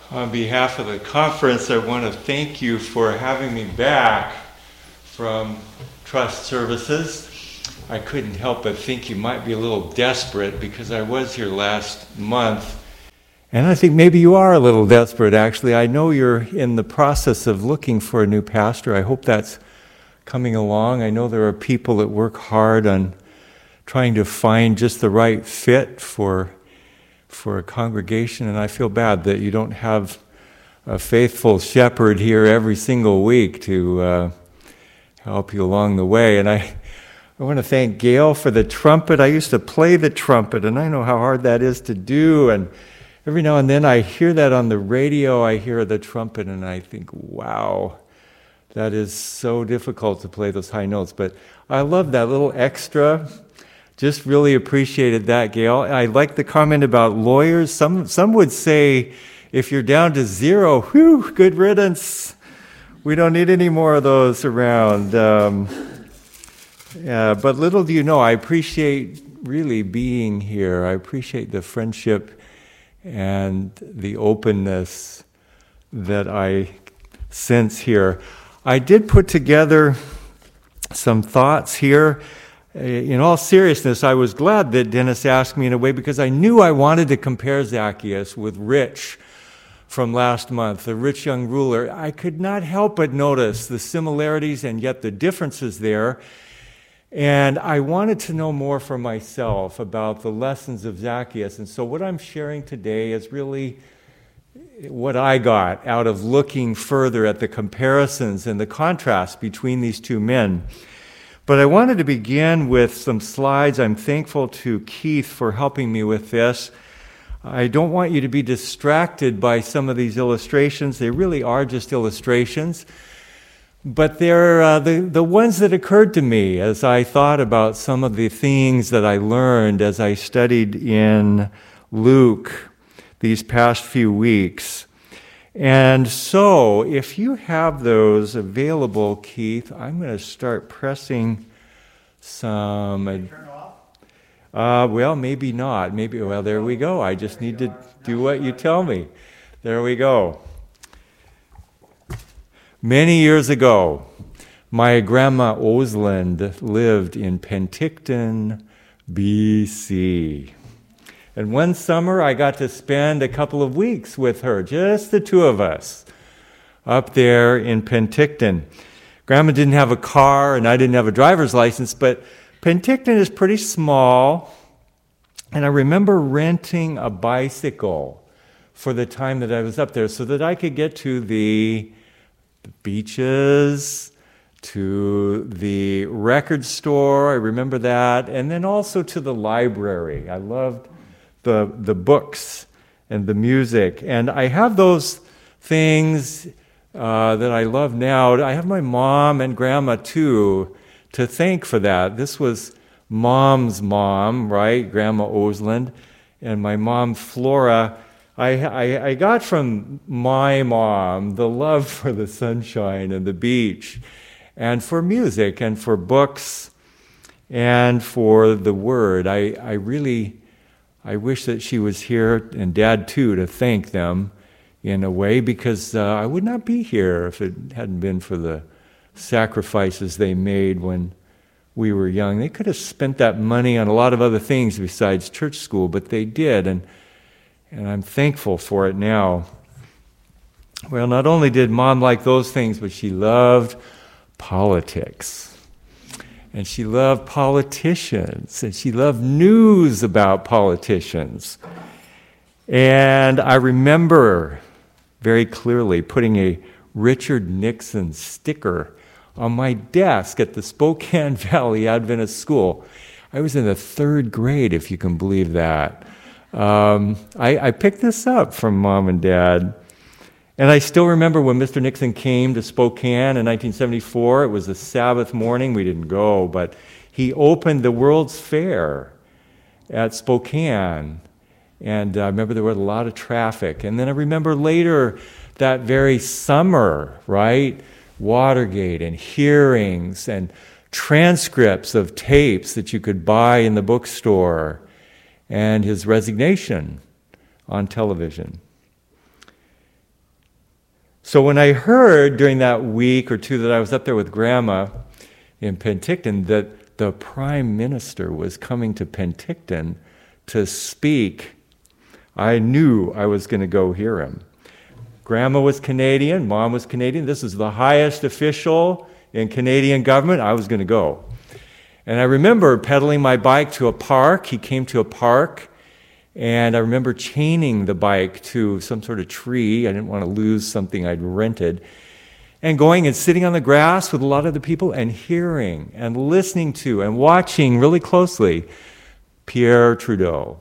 On behalf of the conference, I want to thank you for having me back from Trust Services. I couldn't help but think you might be a little desperate because I was here last month. And I think maybe you are a little desperate, actually. I know you're in the process of looking for a new pastor. I hope that's coming along. I know there are people that work hard on trying to find just the right fit for a congregation, and I feel bad that you don't have a faithful shepherd here every single week to help you along the way. And I want to thank Gail for the trumpet. I used to play the trumpet, and I know how hard that is to do, and every now and then I hear that on the radio, I hear the trumpet, and I think, wow, that is so difficult to play those high notes. But I love that little extra. Just really appreciated that, Gail. I like the comment about lawyers. Some would say, if you're down to zero, whew, good riddance. We don't need any more of those around. But little do you know, I appreciate really being here. I appreciate the friendship and the openness that I sense here. I did put together some thoughts here. In all seriousness, I was glad that Dennis asked me in a way because I knew I wanted to compare Zacchaeus with Rich from last month, the rich young ruler. I could not help but notice the similarities and yet the differences there. And I wanted to know more for myself about the lessons of Zacchaeus. And so what I'm sharing today is really what I got out of looking further at the comparisons and the contrast between these two men. But I wanted to begin with some slides. I'm thankful to Keith for helping me with this. I don't want you to be distracted by some of these illustrations. They really are just illustrations. But they're the ones that occurred to me as I thought about some of the things that I learned as I studied in Luke these past few weeks. And so, if you have those available, Keith, I'm going to start pressing some. Turn off? Well, maybe not. Well, there we go. I just need to do what you tell me. There we go. Many years ago, my grandma Osland lived in Penticton, BC. And one summer, I got to spend a couple of weeks with her, just the two of us, up there in Penticton. Grandma didn't have a car, and I didn't have a driver's license, but Penticton is pretty small, and I remember renting a bicycle for the time that I was up there so that I could get to the beaches, to the record store, I remember that, and then also to the library. I loved the books and the music. And I have those things that I love now. I have my mom and grandma, too, to thank for that. This was Mom's mom, right? Grandma Osland. And my mom, Flora. I got from my mom the love for the sunshine and the beach and for music and for books and for the Word. I wish that she was here, and Dad too, to thank them in a way, because I would not be here if it hadn't been for the sacrifices they made when we were young. They could have spent that money on a lot of other things besides church school, but they did, and I'm thankful for it now. Well, not only did Mom like those things, but she loved politics. And she loved politicians, and she loved news about politicians. And I remember very clearly putting a Richard Nixon sticker on my desk at the Spokane Valley Adventist School. I was in the 3rd grade, if you can believe that. I picked this up from Mom and Dad. And I still remember when Mr. Nixon came to Spokane in 1974. It was a Sabbath morning. We didn't go, but he opened the World's Fair at Spokane. And I remember there was a lot of traffic. And then I remember later that very summer, right? Watergate and hearings and transcripts of tapes that you could buy in the bookstore, and his resignation on television. So when I heard during that week or two that I was up there with Grandma in Penticton that the Prime Minister was coming to Penticton to speak, I knew I was going to go hear him. Grandma was Canadian, Mom was Canadian. This is the highest official in Canadian government. I was going to go. And I remember pedaling my bike to a park. He came to a park, and I remember chaining the bike to some sort of tree. I didn't want to lose something I'd rented. And going and sitting on the grass with a lot of the people and hearing and listening to and watching really closely Pierre Trudeau.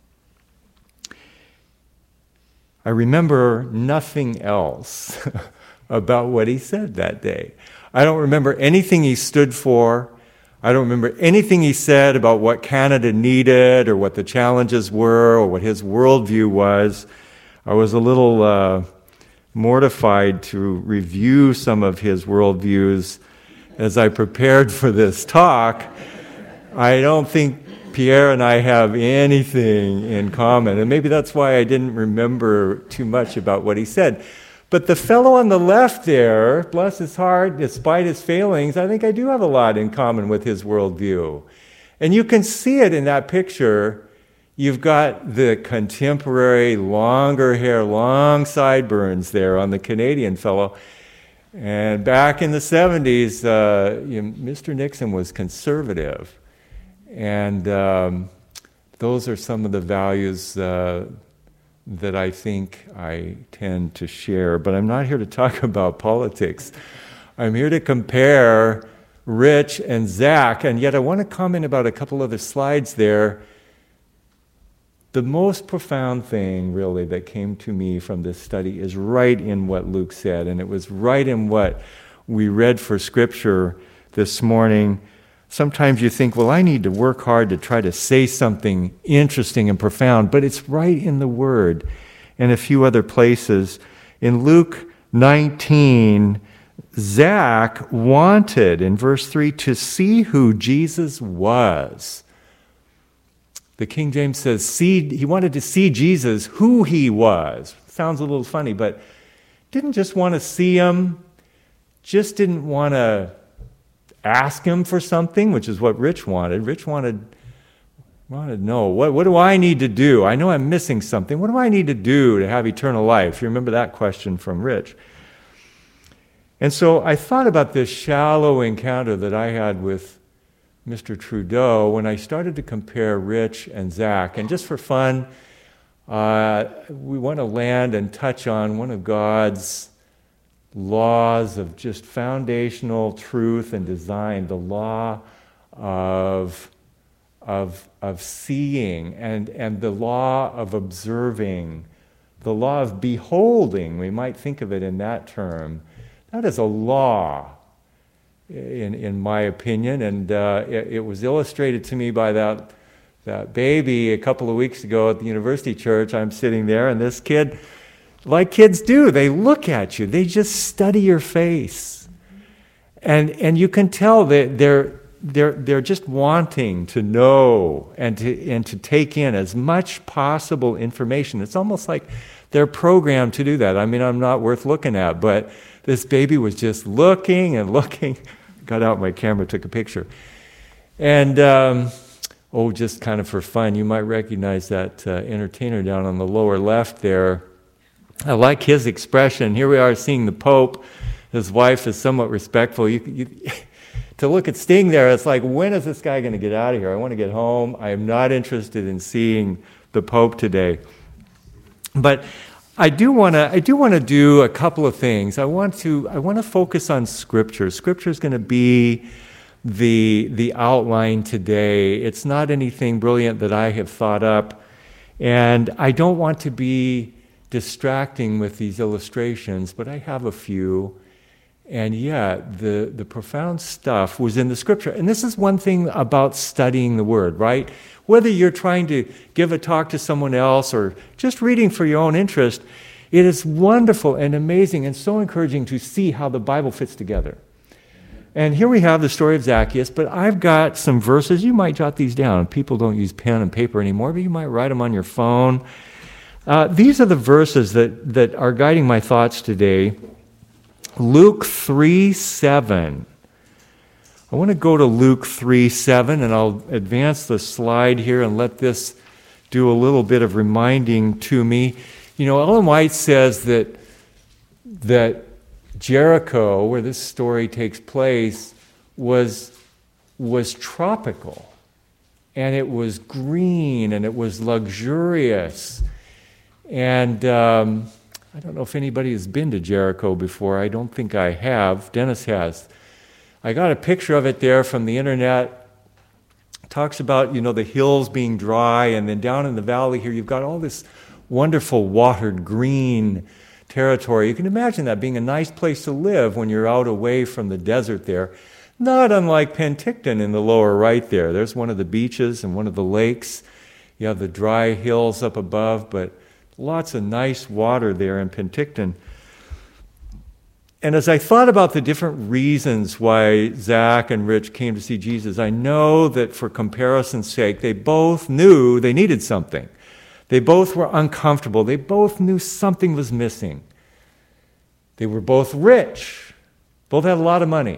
I remember nothing else about what he said that day. I don't remember anything he stood for. I don't remember anything he said about what Canada needed or what the challenges were or what his worldview was. I was a little mortified to review some of his worldviews as I prepared for this talk. I don't think Pierre and I have anything in common, and maybe that's why I didn't remember too much about what he said. But the fellow on the left there, bless his heart, despite his failings, I think I do have a lot in common with his worldview. And you can see it in that picture. You've got the contemporary, longer hair, long sideburns there on the Canadian fellow. And back in the 70s, Mr. Nixon was conservative. And those are some of the values that I think I tend to share. But I'm not here to talk about politics. I'm here to compare Rich and Zach, and yet I want to comment about a couple other slides there. The most profound thing, really, that came to me from this study is right in what Luke said, and it was right in what we read for Scripture this morning. Sometimes you think, well, I need to work hard to try to say something interesting and profound, but it's right in the Word and a few other places. In Luke 19, Zach wanted, in verse 3, to see who Jesus was. The King James says, he wanted to see Jesus, who he was. Sounds a little funny, but didn't just want to see him, just didn't want to ask him for something, which is what Rich wanted. Rich wanted to know, what do I need to do? I know I'm missing something. What do I need to do to have eternal life? You remember that question from Rich. And so I thought about this shallow encounter that I had with Mr. Trudeau when I started to compare Rich and Zach. And just for fun, we want to land and touch on one of God's laws of just foundational truth and design, the law of seeing and the law of observing, the law of beholding. We might think of it in that term. That is a law, in my opinion, and it was illustrated to me by that baby a couple of weeks ago at the University Church. I'm sitting there, and this kid, like kids do, they look at you. They just study your face, and you can tell that they're just wanting to know and to take in as much possible information. It's almost like they're programmed to do that. I mean, I'm not worth looking at, but this baby was just looking and looking. Got out my camera, took a picture. And, just kind of for fun, you might recognize that entertainer down on the lower left there. I like his expression. Here we are seeing the Pope. His wife is somewhat respectful. To look at Sting there, it's like, when is this guy going to get out of here? I want to get home. I am not interested in seeing the Pope today. But I do want to do a couple of things. I want to focus on Scripture. Scripture is going to be the outline today. It's not anything brilliant that I have thought up, and I don't want to be distracting with these illustrations, but I have a few. And yet, the profound stuff was in the Scripture. And this is one thing about studying the Word, right? Whether you're trying to give a talk to someone else or just reading for your own interest, it is wonderful and amazing and so encouraging to see how the Bible fits together. And here we have the story of Zacchaeus, but I've got some verses. You might jot these down. People don't use pen and paper anymore, but you might write them on your phone. These are the verses that are guiding my thoughts today. Luke 3:7. I want to go to Luke 3:7, and I'll advance the slide here and let this do a little bit of reminding to me. You know, Ellen White says that Jericho, where this story takes place, was tropical, and it was green, and it was luxurious. And I don't know if anybody has been to Jericho before. I don't think I have. Dennis has. I got a picture of it there from the internet. It talks about, the hills being dry, and then down in the valley here, you've got all this wonderful watered green territory. You can imagine that being a nice place to live when you're out away from the desert there. Not unlike Penticton in the lower right there. There's one of the beaches and one of the lakes. You have the dry hills up above, but lots of nice water there in Penticton. And as I thought about the different reasons why Zach and Rich came to see Jesus, I know that for comparison's sake, they both knew they needed something. They both were uncomfortable. They both knew something was missing. They were both rich. Both had a lot of money.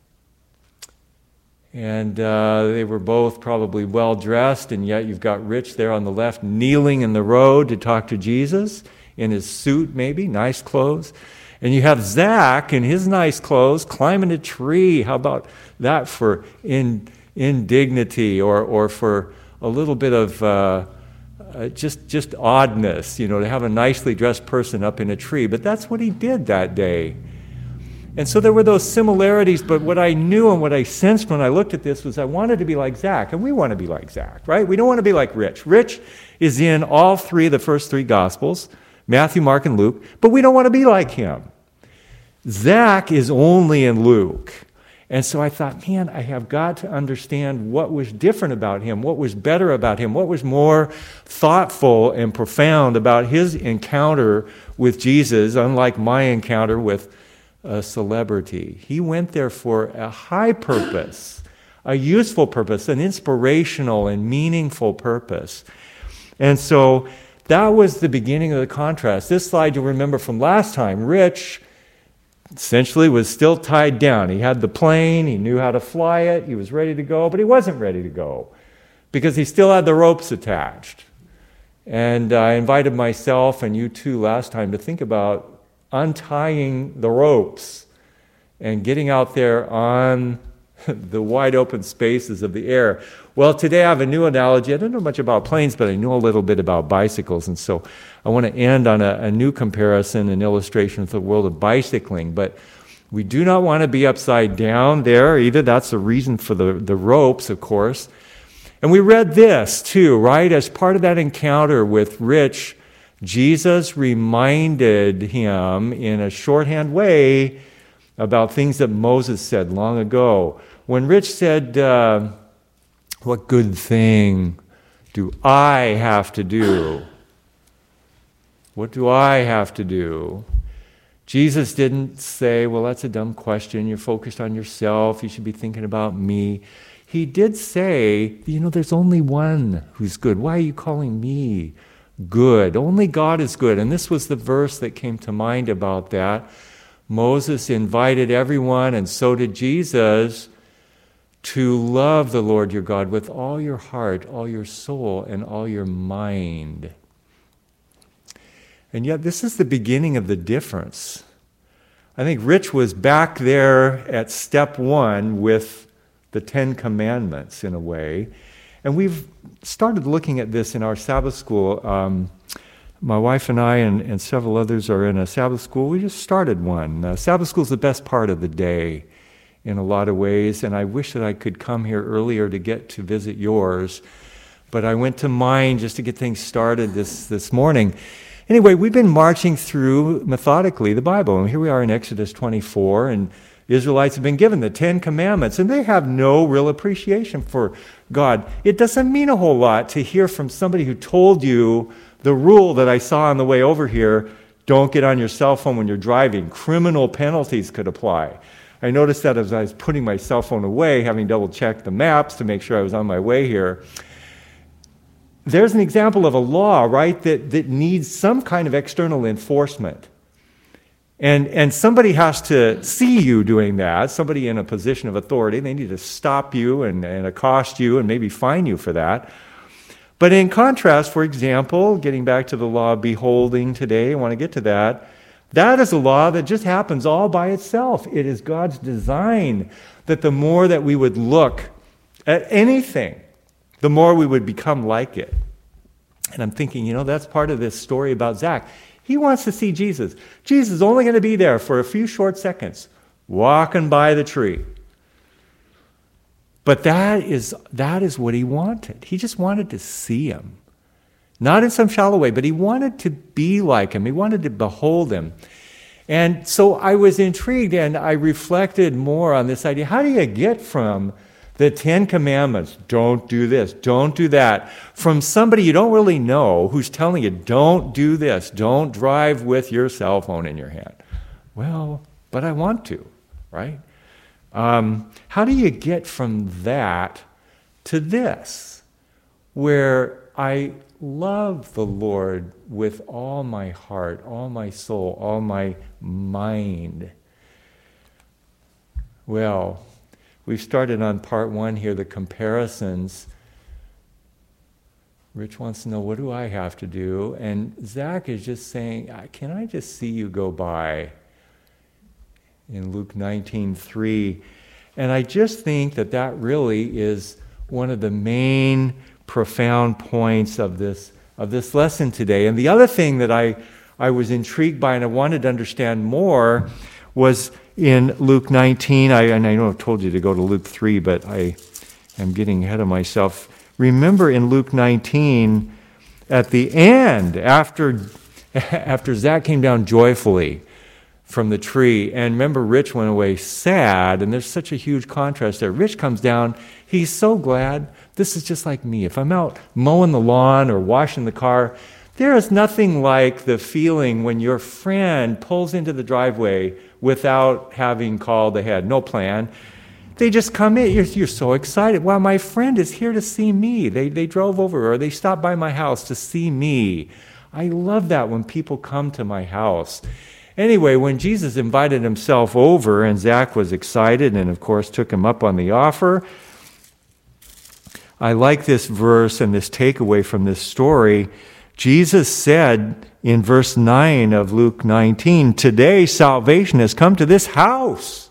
And they were both probably well-dressed, and yet you've got Rich there on the left kneeling in the road to talk to Jesus, in his suit maybe, nice clothes. And you have Zach in his nice clothes climbing a tree. How about that for indignity or for a little bit of just oddness, to have a nicely dressed person up in a tree. But that's what he did that day. And so there were those similarities, but what I knew and what I sensed when I looked at this was I wanted to be like Zach, and we want to be like Zach, right? We don't want to be like Rich. Rich is in all three of the first three Gospels, Matthew, Mark, and Luke, but we don't want to be like him. Zach is only in Luke. And so I thought, man, I have got to understand what was different about him, what was better about him, what was more thoughtful and profound about his encounter with Jesus, unlike my encounter with a celebrity. He went there for a high purpose, a useful purpose, an inspirational and meaningful purpose. And so that was the beginning of the contrast. This slide you'll remember from last time. Rich essentially was still tied down. He had the plane, he knew how to fly it, he was ready to go, but he wasn't ready to go because he still had the ropes attached. And I invited myself and you too last time to think about untying the ropes and getting out there on the wide open spaces of the air. Well, today I have a new analogy. I don't know much about planes, but I know a little bit about bicycles. And so I want to end on a new comparison and illustration with the world of bicycling. But we do not want to be upside down there either. That's the reason for the ropes, of course. And we read this too, right? As part of that encounter with Rich, Jesus reminded him in a shorthand way about things that Moses said long ago. When Rich said, what good thing do I have to do? What do I have to do? Jesus didn't say, well, that's a dumb question. You're focused on yourself. You should be thinking about me. He did say, there's only one who's good. Why are you calling me good? Only God is good. And this was the verse that came to mind about that. Moses invited everyone, and so did Jesus, to love the Lord your God with all your heart, all your soul, and all your mind. And yet this is the beginning of the difference. I think Rich was back there at step one with the Ten Commandments in a way. And we've started looking at this in our Sabbath school. My wife and I and several others are in a Sabbath school. We just started one. Sabbath school is the best part of the day in a lot of ways, and I wish that I could come here earlier to get to visit yours. But I went to mine just to get things started this morning. Anyway, we've been marching through methodically the Bible, and here we are in Exodus 24, and the Israelites have been given the Ten Commandments, and they have no real appreciation for God. It doesn't mean a whole lot to hear from somebody who told you the rule that I saw on the way over here, don't get on your cell phone when you're driving. Criminal penalties could apply. I noticed that as I was putting my cell phone away, having double-checked the maps to make sure I was on my way here. there's an example of a law, right, that needs some kind of external enforcement. And somebody has to see you doing that, somebody in a position of authority. They need to stop you and accost you and maybe fine you for that. But in contrast, for example, getting back to the law of beholding today, I want to get to that. That is a law that just happens all by itself. It is God's design that the more that we would look at anything, the more we would become like it. And I'm thinking, that's part of this story about Zach. He wants to see Jesus. Jesus is only going to be there for a few short seconds, walking by the tree. But that is what he wanted. He just wanted to see him. Not in some shallow way, but he wanted to be like him. He wanted to behold him. And so I was intrigued and I reflected more on this idea. How do you get from the 10 Commandments, don't do this, don't do that, from somebody you don't really know who's telling you, don't do this, don't drive with your cell phone in your hand? Well, but I want to, right? How do you get from that to this, where I love the Lord with all my heart, all my soul, all my mind? Well, we've started on part 1 here, the comparisons. Rich wants to know, what do I have to do? And Zach is just saying, can I just see you go by? In Luke 19:3. And I just think that really is one of the main profound points of this lesson today. And the other thing that I was intrigued by and I wanted to understand more was in Luke 19, and I know I've told you to go to Luke 3, but I am getting ahead of myself. Remember in Luke 19, at the end, after Zach came down joyfully from the tree, and remember Rich went away sad, and there's such a huge contrast there. Rich comes down, he's so glad. This is just like me. If I'm out mowing the lawn or washing the car, there is nothing like the feeling when your friend pulls into the driveway without having called ahead, no plan. They just come in. You're so excited. Wow, my friend is here to see me. They drove over or they stopped by my house to see me. I love that when people come to my house. Anyway, when Jesus invited himself over and Zach was excited and, of course, took him up on the offer, I like this verse and this takeaway from this story. Jesus said in verse 9 of Luke 19, "Today salvation has come to this house."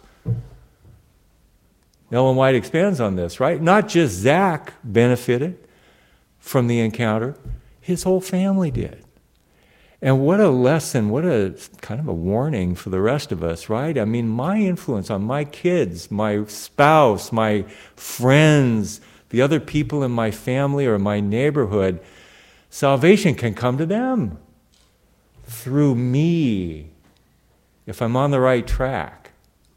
Ellen White expands on this, right? Not just Zach benefited from the encounter, his whole family did. And what a lesson, what a kind of a warning for the rest of us, right? I mean, my influence on my kids, my spouse, my friends, the other people in my family or my neighborhood, salvation can come to them through me if I'm on the right track.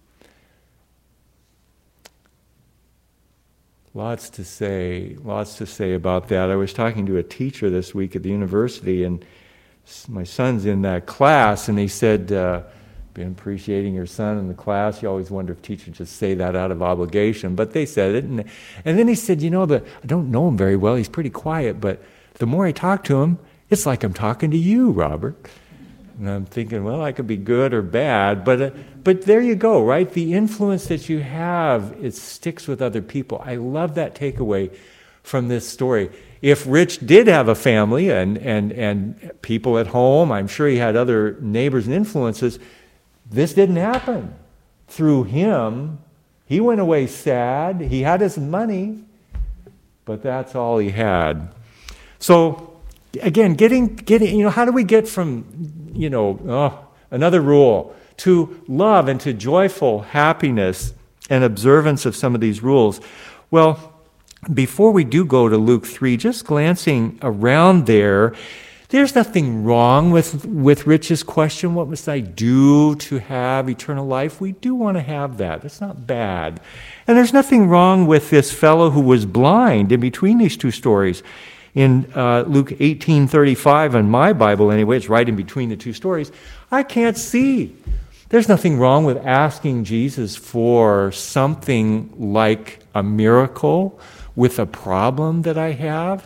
Lots to say about that. I was talking to a teacher this week at the university, and my son's in that class, and he said, been appreciating your son in the class. You always wonder if teachers just say that out of obligation, but they said it. And then he said, I don't know him very well. He's pretty quiet, but the more I talk to him, it's like I'm talking to you, Robert. And I'm thinking, well, I could be good or bad, but there you go, right? The influence that you have, it sticks with other people. I love that takeaway from this story. If Rich did have a family and people at home, I'm sure he had other neighbors and influences, this didn't happen through him. He went away sad. He had his money, but that's all he had. So, again, getting, how do we get from, another rule to love and to joyful happiness and observance of some of these rules? Well, before we do go to Luke 3, just glancing around there's nothing wrong with Rich's question, what must I do to have eternal life? We do want to have that. That's not bad. And there's nothing wrong with this fellow who was blind in between these two stories. In Luke 18:35, in my Bible anyway, it's right in between the two stories, I can't see. There's nothing wrong with asking Jesus for something like a miracle with a problem that I have.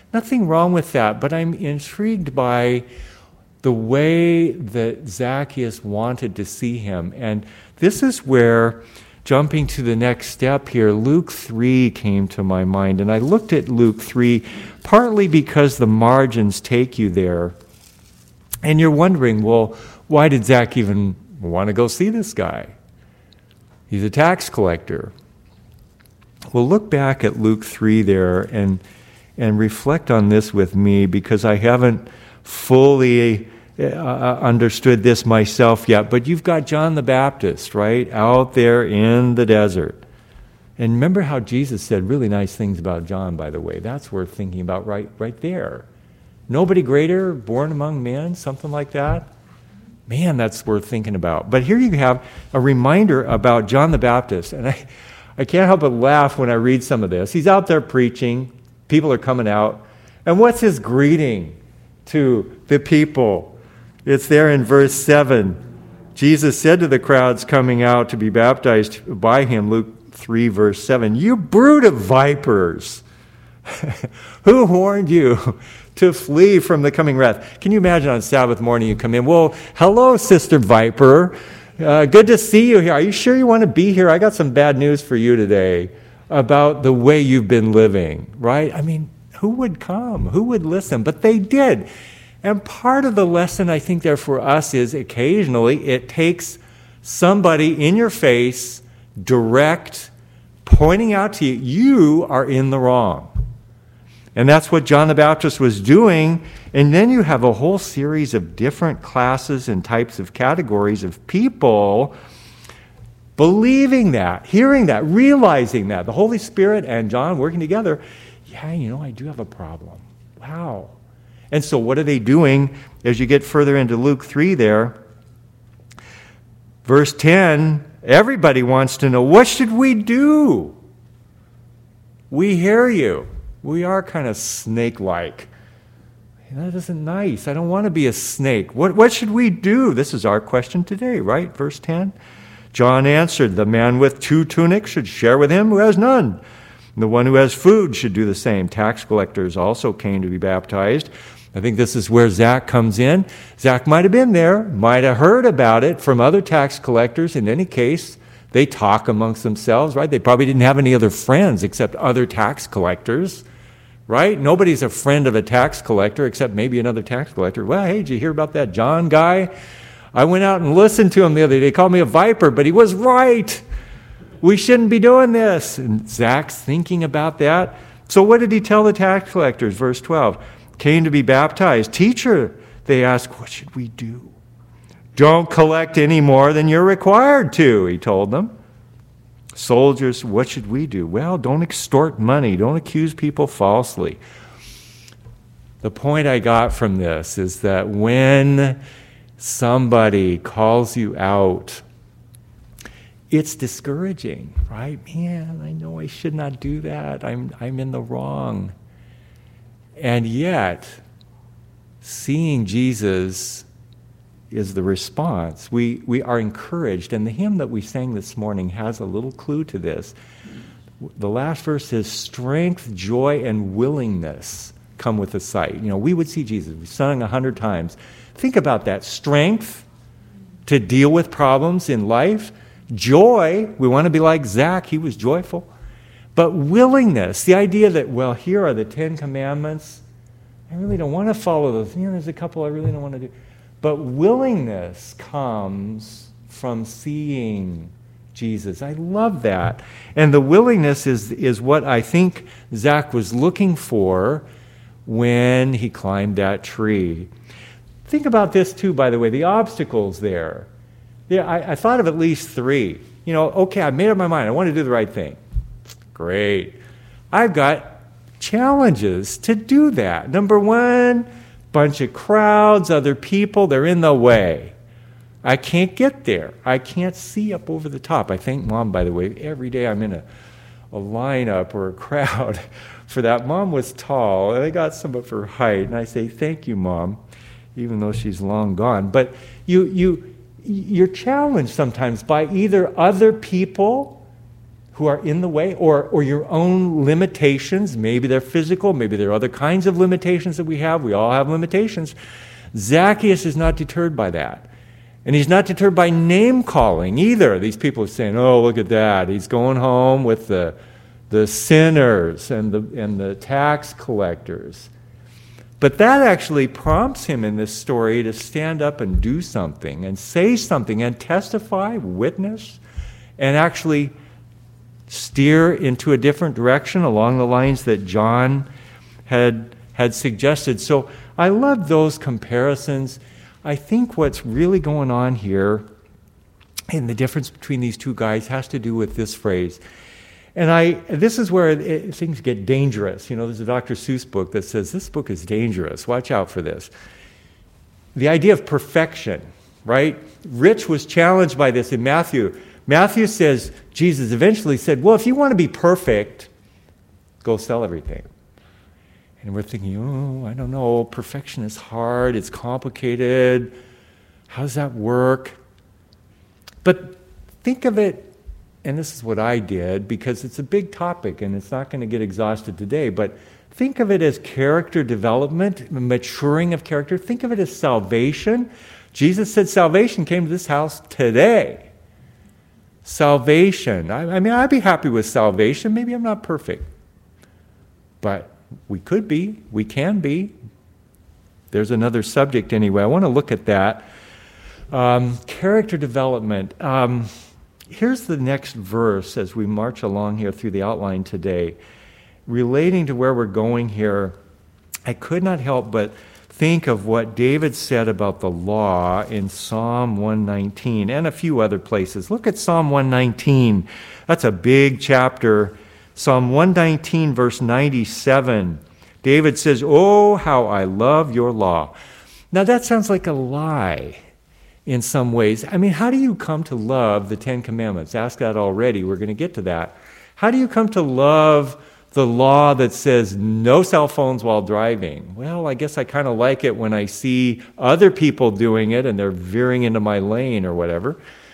Nothing wrong with that, but I'm intrigued by the way that Zacchaeus wanted to see him. And this is where, jumping to the next step here, Luke 3 came to my mind. And I looked at Luke 3 partly because the margins take you there. And you're wondering, well, why did Zach even want to go see this guy? He's a tax collector. Well, look back at Luke 3 there and reflect on this with me, because I haven't fully understood this myself yet. But you've got John the Baptist, right, out there in the desert. And remember how Jesus said really nice things about John, by the way. That's worth thinking about right there. Nobody greater, born among men, something like that. Man, that's worth thinking about. But here you have a reminder about John the Baptist. And I can't help but laugh when I read some of this. He's out there preaching. People are coming out. And what's his greeting to the people? It's there in verse 7. Jesus said to the crowds coming out to be baptized by him, Luke 3, verse 7, "You brood of vipers, who warned you to flee from the coming wrath?" Can you imagine on Sabbath morning you come in, "Well, hello, Sister Viper. Good to see you here. Are you sure you want to be here? I got some bad news for you today about the way you've been living," right? I mean, who would come? Who would listen? But they did. And part of the lesson, I think, there for us is occasionally it takes somebody in your face, direct, pointing out to you, you are in the wrong. And that's what John the Baptist was doing. And then you have a whole series of different classes and types of categories of people believing that, hearing that, realizing that. The Holy Spirit and John working together. Yeah, I do have a problem. Wow. And so what are they doing as you get further into Luke 3 there? Verse 10, everybody wants to know, what should we do? We hear you. We are kind of snake-like. That isn't nice. I don't want to be a snake. What should we do? This is our question today, right? Verse 10. John answered, the man with 2 tunics should share with him who has none. The one who has food should do the same. Tax collectors also came to be baptized. I think this is where Zach comes in. Zach might have been there, might have heard about it from other tax collectors. In any case, they talk amongst themselves, right? They probably didn't have any other friends except other tax collectors, right? Nobody's a friend of a tax collector except maybe another tax collector. Well, hey, did you hear about that John guy? I went out and listened to him the other day. They called me a viper, but he was right. We shouldn't be doing this. And Zach's thinking about that. So what did he tell the tax collectors? Verse 12. Came to be baptized. Teacher, they asked, what should we do? Don't collect any more than you're required to, he told them. Soldiers, what should we do? Well, don't extort money. Don't accuse people falsely. The point I got from this is that when somebody calls you out, it's discouraging, right? Man, I know I should not do that. I'm in the wrong. And yet, seeing Jesus is the response. We are encouraged, and the hymn that we sang this morning has a little clue to this. The last verse says, strength, joy, and willingness come with the sight. We would see Jesus. We've sung 100 times. Think about that. Strength to deal with problems in life. Joy, we want to be like Zach. He was joyful. But willingness, the idea that, well, here are the 10 commandments. I really don't want to follow those. There's a couple I really don't want to do. But willingness comes from seeing Jesus. I love that. And the willingness is what I think Zach was looking for when he climbed that tree. Think about this too, by the way, the obstacles there. Yeah, I thought of at least 3. Okay, I made up my mind. I want to do the right thing. Great. I've got challenges to do that. Number 1, bunch of crowds, other people, they're in the way. I can't get there. I can't see up over the top. I thank Mom, by the way. Every day I'm in a lineup or a crowd for that. Mom was tall, and I got some of her height, and I say, thank you, Mom, even though she's long gone. But you're challenged sometimes by either other people who are in the way, or your own limitations. Maybe they're physical, maybe there are other kinds of limitations that we have. We all have limitations. Zacchaeus is not deterred by that. And he's not deterred by name-calling either. These people are saying, oh, look at that. He's going home with the sinners and the tax collectors. But that actually prompts him in this story to stand up and do something and say something and testify, witness, and actually steer into a different direction along the lines that John had suggested. So I love those comparisons. I think what's really going on here, and the difference between these two guys, has to do with this phrase. And this is where things get dangerous. There's a Dr. Seuss book that says, this book is dangerous. Watch out for this. The idea of perfection, right? Rich was challenged by this in Matthew. Matthew says, Jesus eventually said, well, if you want to be perfect, go sell everything. And we're thinking, oh, I don't know, perfection is hard, it's complicated. How does that work? But think of it, and this is what I did, because it's a big topic and it's not going to get exhausted today, but think of it as character development, maturing of character. Think of it as salvation. Jesus said salvation came to this house today. Salvation. I mean, I'd be happy with salvation. Maybe I'm not perfect. But we could be. We can be. There's another subject anyway. I want to look at that. Character development. Here's the next verse as we march along here through the outline today. Relating to where we're going here, I could not help but think of what David said about the law in Psalm 119 and a few other places. Look at Psalm 119. That's a big chapter. Psalm 119, verse 97. David says, oh, how I love your law. Now that sounds like a lie in some ways. I mean, how do you come to love the Ten Commandments? Ask that already. We're going to get to that. How do you come to love the law that says no cell phones while driving? Well, I guess I kind of like it when I see other people doing it and they're veering into my lane or whatever.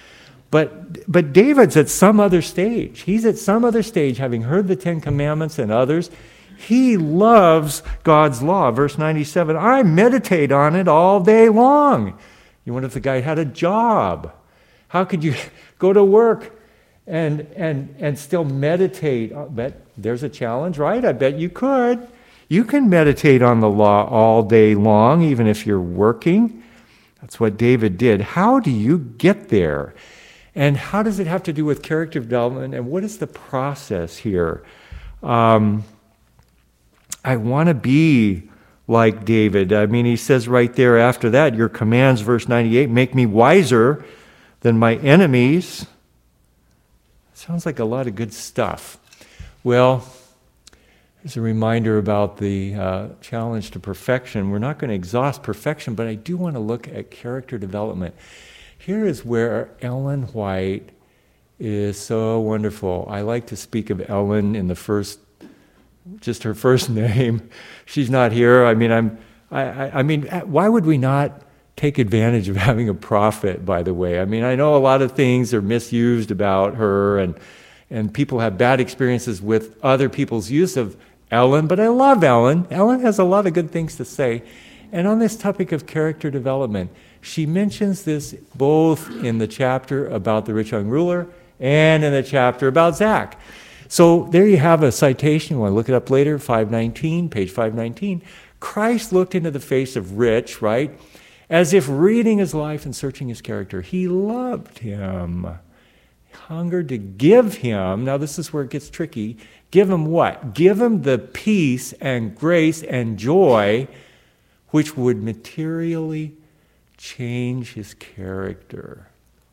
But David's at some other stage. He's at some other stage, having heard the Ten Commandments and others. He loves God's law. Verse 97, I meditate on it all day long. You wonder if the guy had a job. How could you go to work and still meditate? I bet there's a challenge, right? I bet you could. You can meditate on the law all day long, even if you're working. That's what David did. How do you get there? And how does it have to do with character development? And what is the process here? I want to be like David. I mean, he says right there after that, your commands, verse 98, make me wiser than my enemies. Sounds like a lot of good stuff. Well, there's a reminder about the challenge to perfection. We're not going to exhaust perfection, but I do want to look at character development. Here is where Ellen White is so wonderful. I like to speak of Ellen in just her first name. She's not here. I mean, why would we not take advantage of having a prophet, by the way? I mean, I know a lot of things are misused about her, and people have bad experiences with other people's use of Ellen, but I love Ellen. Ellen has a lot of good things to say. And on this topic of character development, she mentions this both in the chapter about the rich young ruler and in the chapter about Zach. So there you have a citation. You want to look it up later, 519, page 519. Christ looked into the face of Rich, right, as if reading his life and searching his character. He loved him, hungered to give him. Now this is where it gets tricky. Give him what? Give him the peace and grace and joy which would materially change his character.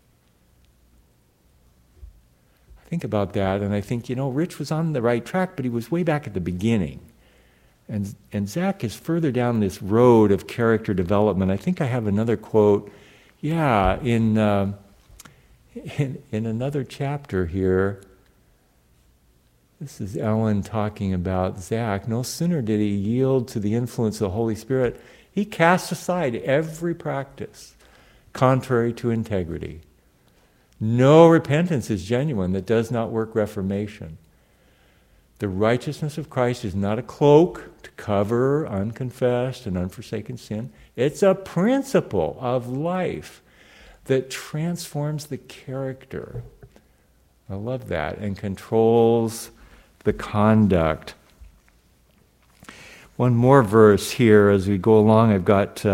I think about that and I think, Rich was on the right track, but he was way back at the beginning. And Zach is further down this road of character development. I think I have another quote, in another chapter here. This is Ellen talking about Zach. No sooner did he yield to the influence of the Holy Spirit, he cast aside every practice contrary to integrity. No repentance is genuine that does not work reformation. The righteousness of Christ is not a cloak to cover unconfessed and unforsaken sin. It's a principle of life that transforms the character. I love that. And controls the conduct. One more verse here as we go along. I've got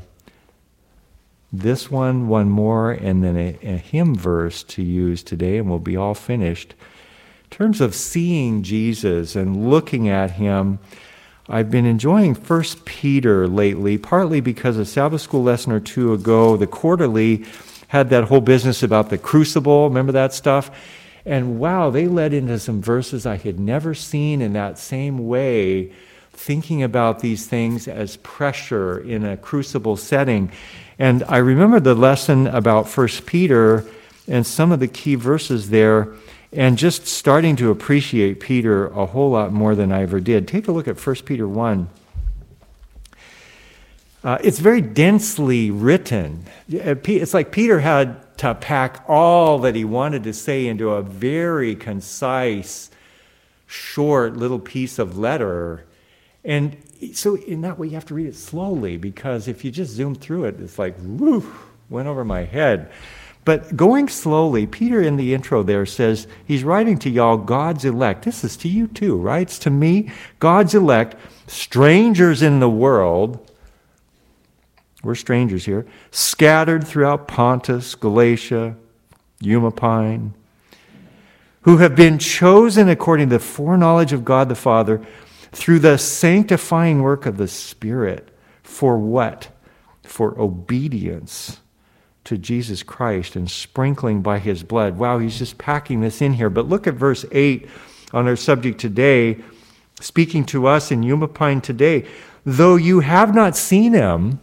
this one more, and then a hymn verse to use today, and we'll be all finished. In terms of seeing Jesus and looking at him, I've been enjoying 1 Peter lately, partly because a Sabbath school lesson or two ago, the quarterly had that whole business about the crucible. Remember that stuff? And wow, they led into some verses I had never seen in that same way, thinking about these things as pressure in a crucible setting. And I remember the lesson about 1 Peter and some of the key verses there, and just starting to appreciate Peter a whole lot more than I ever did. Take a look at 1 Peter 1. It's very densely written. It's like Peter had to pack all that he wanted to say into a very concise, short little piece of letter. And so in that way you have to read it slowly, because if you just zoom through it, it's like, whoo, went over my head. But going slowly, Peter in the intro there says, he's writing to y'all, God's elect. This is to you too, right? It's to me, God's elect, strangers in the world. We're strangers here. Scattered throughout Pontus, Galatia, Umapine, who have been chosen according to the foreknowledge of God the Father through the sanctifying work of the Spirit. For what? For obedience to Jesus Christ and sprinkling by his blood. Wow, he's just packing this in here. But look at verse 8 on our subject today, speaking to us in Umapine today. Though you have not seen him,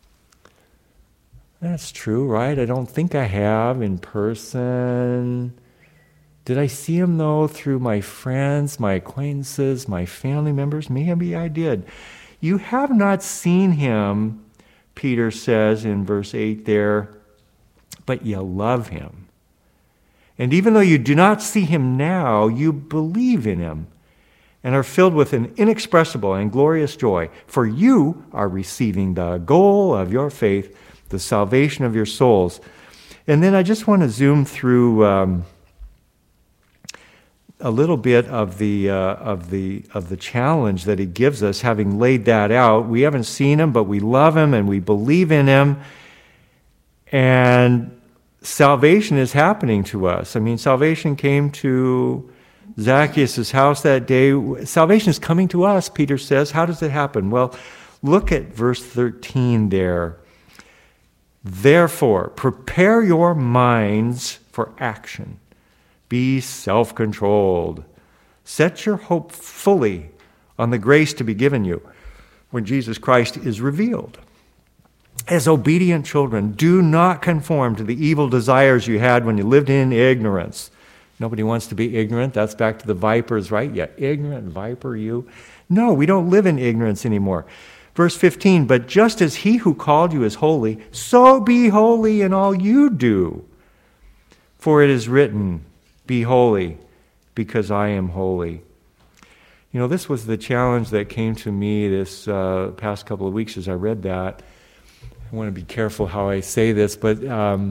that's true, right? I don't think I have in person. Did I see him, though, through my friends, my acquaintances, my family members? Maybe I did. You have not seen him, Peter says in verse 8 there, but you love him. And even though you do not see him now, you believe in him and are filled with an inexpressible and glorious joy, for you are receiving the goal of your faith, the salvation of your souls. And then I just want to zoom through a little bit of the challenge that he gives us, having laid that out. We haven't seen him, but we love him and we believe in him. And salvation is happening to us. I mean, salvation came to Zacchaeus' house that day. Salvation is coming to us, Peter says. How does it happen? Well, look at verse 13 there. Therefore, prepare your minds for action. Be self-controlled. Set your hope fully on the grace to be given you when Jesus Christ is revealed. As obedient children, do not conform to the evil desires you had when you lived in ignorance. Nobody wants to be ignorant. That's back to the vipers, right? Yeah, ignorant viper, you. No, we don't live in ignorance anymore. Verse 15, but just as he who called you is holy, so be holy in all you do. For it is written, be holy, because I am holy. You know, this was the challenge that came to me this past couple of weeks as I read that. I want to be careful how I say this, but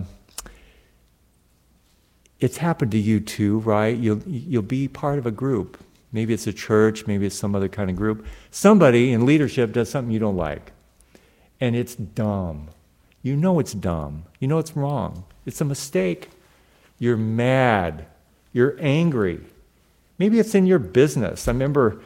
it's happened to you too, right? You'll be part of a group. Maybe it's a church, maybe it's some other kind of group. Somebody in leadership does something you don't like, and it's dumb. You know it's dumb. You know it's wrong. It's a mistake. You're mad. You're angry. Maybe it's in your business. I remember,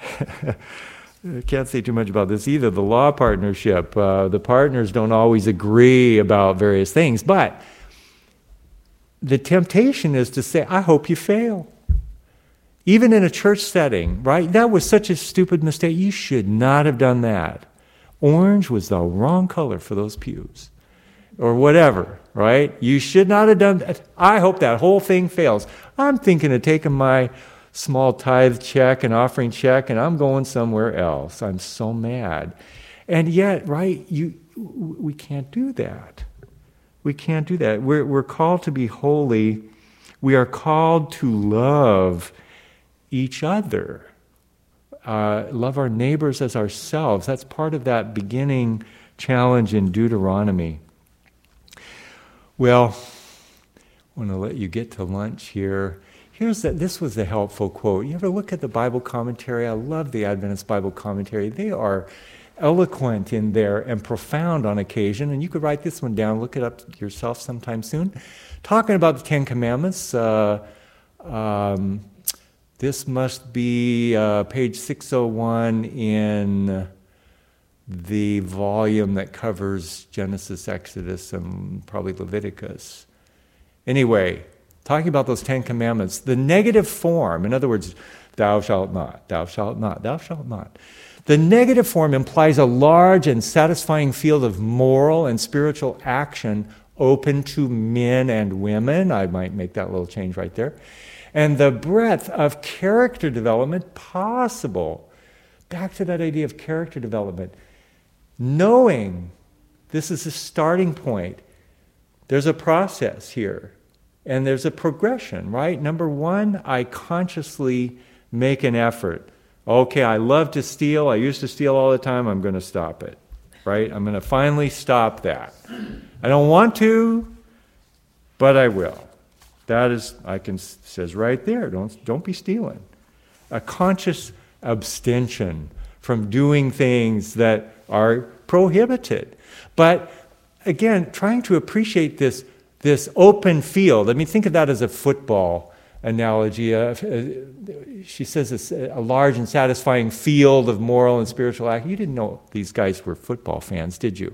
I can't say too much about this either, the law partnership. The partners don't always agree about various things, but the temptation is to say, I hope you fail. Even in a church setting, right? That was such a stupid mistake. You should not have done that. Orange was the wrong color for those pews. Or whatever, right? You should not have done that. I hope that whole thing fails. I'm thinking of taking my small tithe check and offering check, and I'm going somewhere else. I'm so mad. And yet, right, we can't do that. We can't do that. We're called to be holy. We are called to love each other. Love our neighbors as ourselves. That's part of that beginning challenge in Deuteronomy. Well, I want to let you get to lunch here. This was a helpful quote. You ever look at the Bible commentary? I love the Adventist Bible commentary. They are eloquent in there and profound on occasion. And you could write this one down, look it up yourself sometime soon. Talking about the Ten Commandments, this must be page 601 in the volume that covers Genesis, Exodus, and probably Leviticus. Anyway, talking about those Ten Commandments, the negative form, in other words, thou shalt not, thou shalt not, thou shalt not. The negative form implies a large and satisfying field of moral and spiritual action open to men and women. I might make that little change right there. And the breadth of character development possible. Back to that idea of character development. Knowing this is a starting point. There's a process here. And there's a progression, right? Number one, I consciously make an effort. Okay, I love to steal. I used to steal all the time. I'm going to stop it, right? I'm going to finally stop that. I don't want to, but I will. That is, says right there, don't be stealing. A conscious abstention from doing things that are prohibited. But again, trying to appreciate this open field. I mean, think of that as a football analogy. She says it's a large and satisfying field of moral and spiritual act. You didn't know these guys were football fans, did you?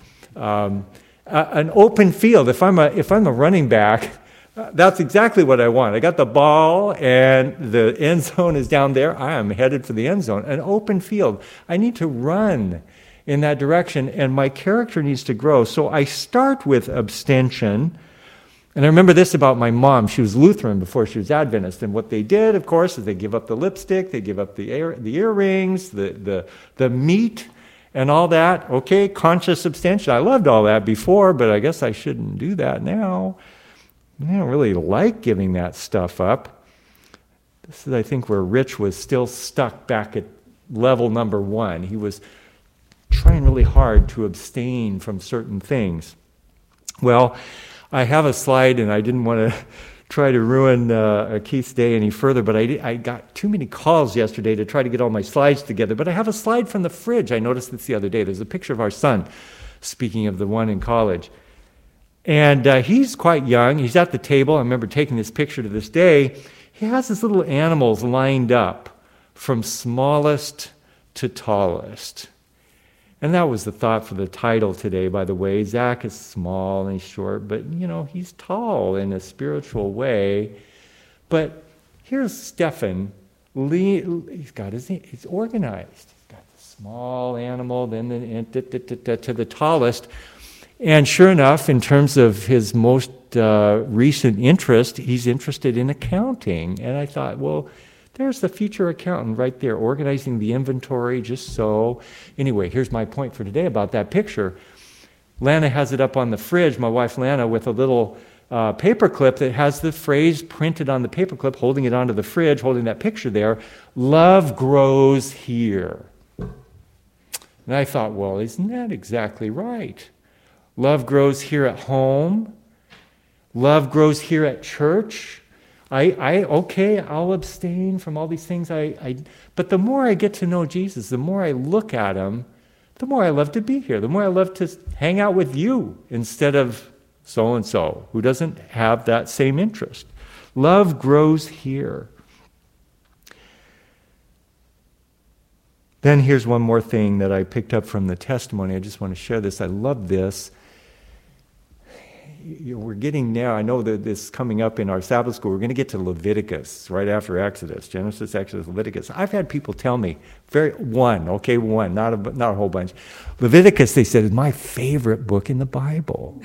An open field. If I'm a running back, that's exactly what I want. I got the ball and the end zone is down there. I am headed for the end zone. An open field. I need to run in that direction, and my character needs to grow. So I start with abstention. And I remember this about my mom. She was Lutheran before she was Adventist. And what they did, of course, is they give up the lipstick, they give up the earrings, the meat, and all that. Okay, conscious abstention. I loved all that before, but I guess I shouldn't do that now. I don't really like giving that stuff up. This is, I think, where Rich was still stuck back at level number 1. He was trying really hard to abstain from certain things. Well, I have a slide, and I didn't want to try to ruin Keith's day any further, but I got too many calls yesterday to try to get all my slides together. But I have a slide from the fridge. I noticed this the other day. There's a picture of our son, speaking of the one in college. And he's quite young. He's at the table. I remember taking this picture to this day. He has his little animals lined up from smallest to tallest. And that was the thought for the title today, by the way. Zach is small and he's short, but, he's tall in a spiritual way. But here's Stefan. He's organized. He's got the small animal, then to the tallest. And sure enough, in terms of his most recent interest, he's interested in accounting. And I thought, well, there's the future accountant right there, organizing the inventory just so. Anyway, here's my point for today about that picture. Lana has it up on the fridge, my wife Lana, with a little paper clip that has the phrase printed on the paper clip, holding it onto the fridge, holding that picture there, "Love grows here." And I thought, well, isn't that exactly right? Love grows here at home. Love grows here at church. I'll abstain from all these things. But the more I get to know Jesus, the more I look at him, the more I love to be here. The more I love to hang out with you instead of so-and-so who doesn't have that same interest. Love grows here. Then here's one more thing that I picked up from the testimony. I just want to share this. I love this. We're getting now, I know that this is coming up in our Sabbath school, we're going to get to Leviticus right after Exodus, Genesis, Exodus, Leviticus. I've had people tell me, one, not a whole bunch. Leviticus, they said, is my favorite book in the Bible.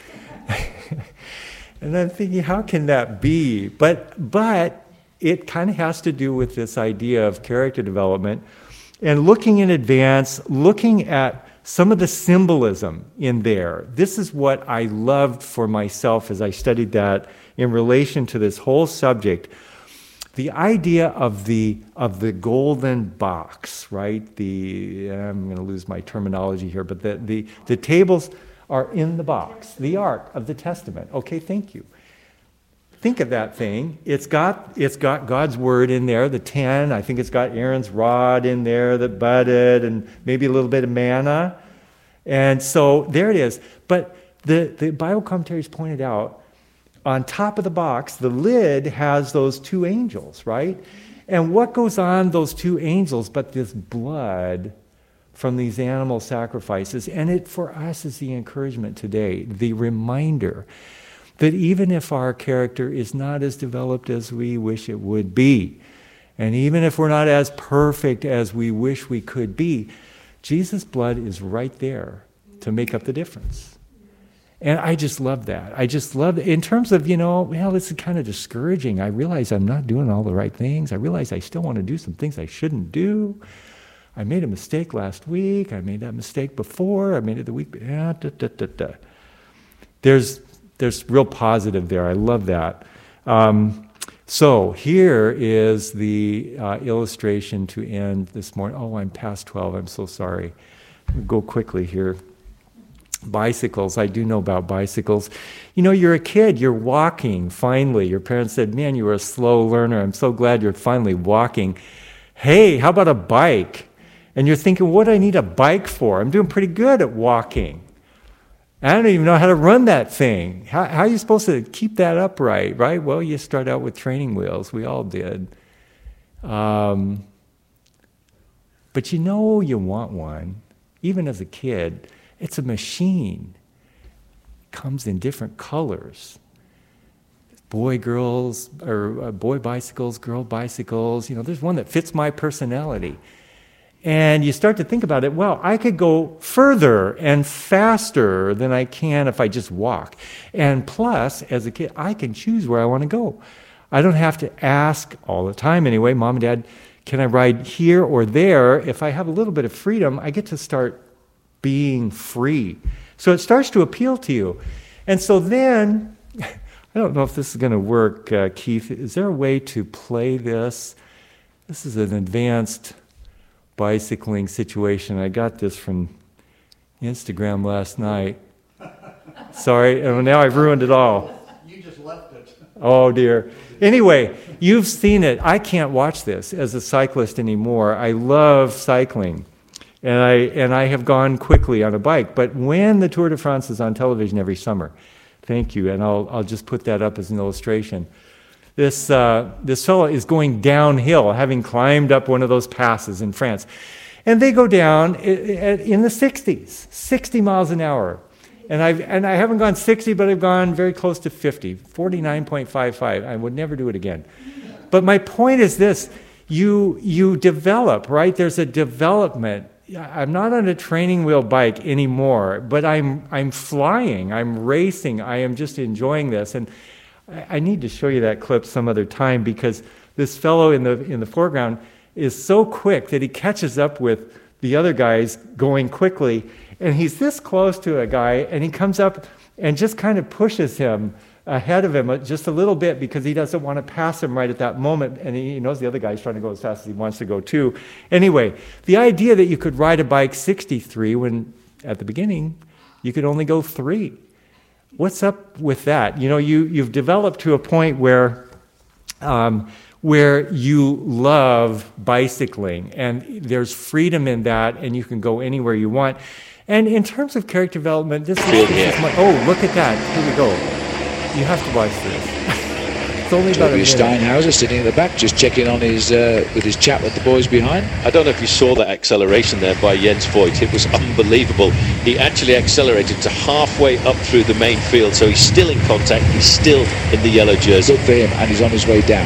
And I'm thinking, how can that be? But it kind of has to do with this idea of character development and looking in advance, looking at some of the symbolism in there. This is what I loved for myself as I studied that in relation to this whole subject. The idea of the golden box, right? I'm going to lose my terminology here, but the tables are in the box, the Ark of the Testament. Okay, thank you. Think of that thing. It's got God's word in there, the 10. I think it's got Aaron's rod in there that budded, and maybe a little bit of manna. And so there it is. But the Bible commentaries pointed out, on top of the box, the lid has those two angels, right? And what goes on those two angels but this blood from these animal sacrifices? And it, for us, is the encouragement today, the reminder that even if our character is not as developed as we wish it would be, and even if we're not as perfect as we wish we could be, Jesus' blood is right there to make up the difference. And I just love that. I just love it. In terms of, this is kind of discouraging. I realize I'm not doing all the right things. I realize I still want to do some things I shouldn't do. I made a mistake last week. I made that mistake before. I made it the week. There's real positive there. I love that. So here is the illustration to end this morning. Oh, I'm past 12. I'm so sorry. I'll go quickly here. Bicycles. I do know about bicycles. You're a kid. You're walking, finally. Your parents said, man, you were a slow learner. I'm so glad you're finally walking. Hey, how about a bike? And you're thinking, what do I need a bike for? I'm doing pretty good at walking. I don't even know how to run that thing. How are you supposed to keep that upright, right? Well, you start out with training wheels. We all did. But you want one. Even as a kid, it's a machine. It comes in different colors. Boy bicycles, girl bicycles. There's one that fits my personality. And you start to think about it, well, I could go further and faster than I can if I just walk. And plus, as a kid, I can choose where I want to go. I don't have to ask all the time anyway, Mom and Dad, can I ride here or there? If I have a little bit of freedom, I get to start being free. So it starts to appeal to you. And so then, I don't know if this is going to work, Keith. Is there a way to play this? This is an advanced bicycling situation. I got this from Instagram last night. Sorry, now I've ruined it all. You just left it. Oh dear. Anyway, you've seen it. I can't watch this as a cyclist anymore. I love cycling. And I have gone quickly on a bike. But when the Tour de France is on television every summer, thank you, and I'll just put that up as an illustration. This fellow is going downhill, having climbed up one of those passes in France. And they go down in the 60s, 60 miles an hour. And I haven't gone 60, but I've gone very close to 50, 49.55. I would never do it again. But my point is this, you develop, right? There's a development. I'm not on a training wheel bike anymore, but I'm flying, I'm racing, I am just enjoying this. And I need to show you that clip some other time, because this fellow in the foreground is so quick that he catches up with the other guys going quickly, and he's this close to a guy, and he comes up and just kind of pushes him ahead of him just a little bit, because he doesn't want to pass him right at that moment, and he knows the other guy's trying to go as fast as he wants to go too. Anyway, the idea that you could ride a bike 63 when at the beginning you could only go 3. What's up with that? You've developed to a point where you love bicycling, and there's freedom in that, and you can go anywhere you want. And in terms of character development, this is oh, look at that. Here we go. You have to watch this. It's only about a minute. Steinhauser sitting in the back, just checking on his with his chat with the boys behind. I don't know if you saw that acceleration there by Jens Voigt. It was unbelievable. He actually accelerated to halfway up through the main field, so he's still in contact. He's still in the yellow jersey. Good for him, and he's on his way down.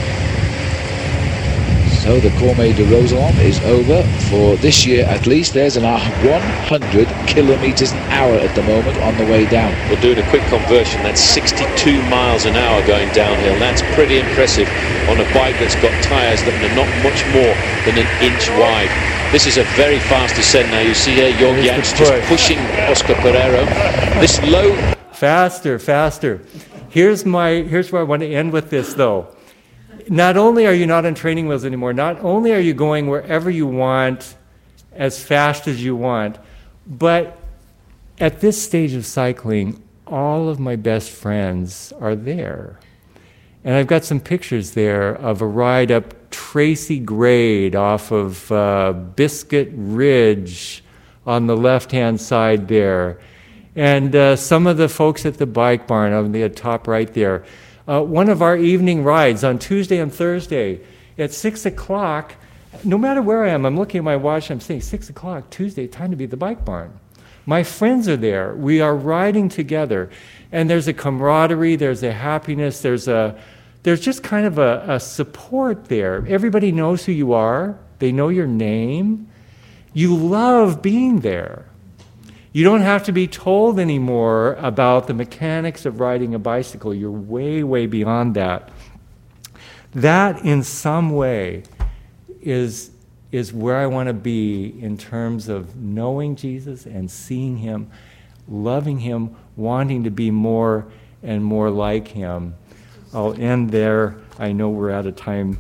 So the Courmet de Roselon is over for this year at least. There's an 100 kilometers an hour at the moment on the way down. We're doing a quick conversion. That's 62 miles an hour going downhill. That's pretty impressive on a bike that's got tyres that are not much more than an inch wide. This is a very fast descent now. You see here, Jorg Jans just pushing Oscar Pereiro. This low... Faster, faster. Here's where I want to end with this, though. Not only are you not on training wheels anymore, not only are you going wherever you want, as fast as you want, but at this stage of cycling, all of my best friends are there. And I've got some pictures there of a ride up Tracy Grade off of Biscuit Ridge on the left-hand side there. And some of the folks at the bike barn on the top right there. One of our evening rides on Tuesday and Thursday at 6 o'clock, no matter where I am, I'm looking at my watch, I'm saying 6 o'clock, Tuesday, time to be at the bike barn. My friends are there. We are riding together. And there's a camaraderie, there's a happiness, there's just kind of a support there. Everybody knows who you are. They know your name. You love being there. You don't have to be told anymore about the mechanics of riding a bicycle. You're way, way beyond that. That, in some way, is where I want to be in terms of knowing Jesus and seeing him, loving him, wanting to be more and more like him. I'll end there. I know we're out of time.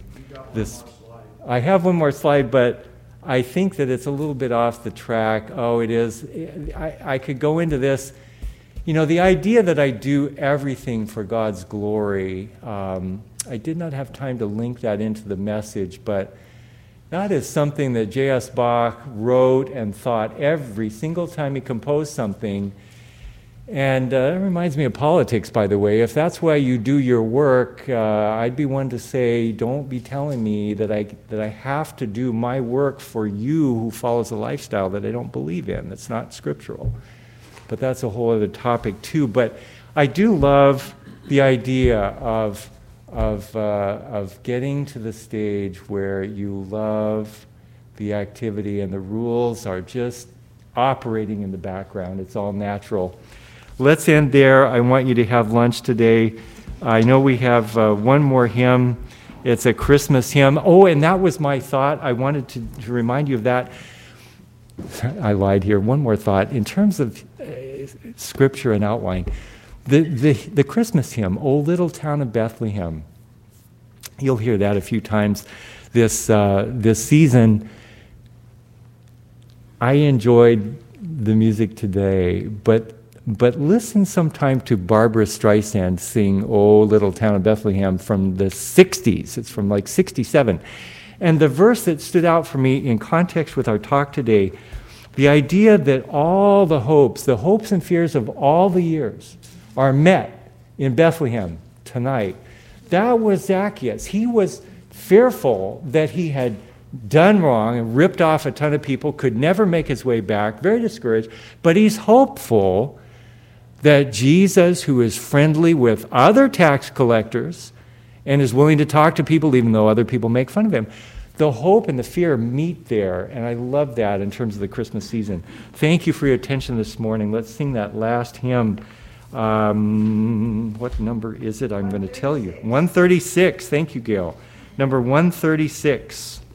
I have one more slide, but I think that it's a little bit off the track. Oh, it is. I could go into this. You know, the idea that I do everything for God's glory, I did not have time to link that into the message, but that is something that J.S. Bach wrote and thought every single time he composed something. And it reminds me of politics, by the way. If that's why you do your work, I'd be one to say, don't be telling me that I have to do my work for you who follows a lifestyle that I don't believe in. That's not scriptural. But that's a whole other topic too. But I do love the idea of getting to the stage where you love the activity and the rules are just operating in the background. It's all natural. Let's end there. I want you to have lunch today. I know we have one more hymn. It's a Christmas hymn. Oh, and that was my thought. I wanted to remind you of that. I lied here. One more thought. In terms of scripture and outline, the Christmas hymn, O Little Town of Bethlehem, you'll hear that a few times this season. I enjoyed the music today, but listen sometime to Barbara Streisand sing "Oh Little Town of Bethlehem" from the 60s. It's from like 67. And the verse that stood out for me in context with our talk today, the idea that all the hopes and fears of all the years are met in Bethlehem tonight. That was Zacchaeus. He was fearful that he had done wrong and ripped off a ton of people, could never make his way back, very discouraged, but he's hopeful that Jesus, who is friendly with other tax collectors and is willing to talk to people even though other people make fun of him, the hope and the fear meet there, and I love that in terms of the Christmas season. Thank you for your attention this morning. Let's sing that last hymn. What number is it? I'm going to tell you. 136. Thank you, Gail. Number 136.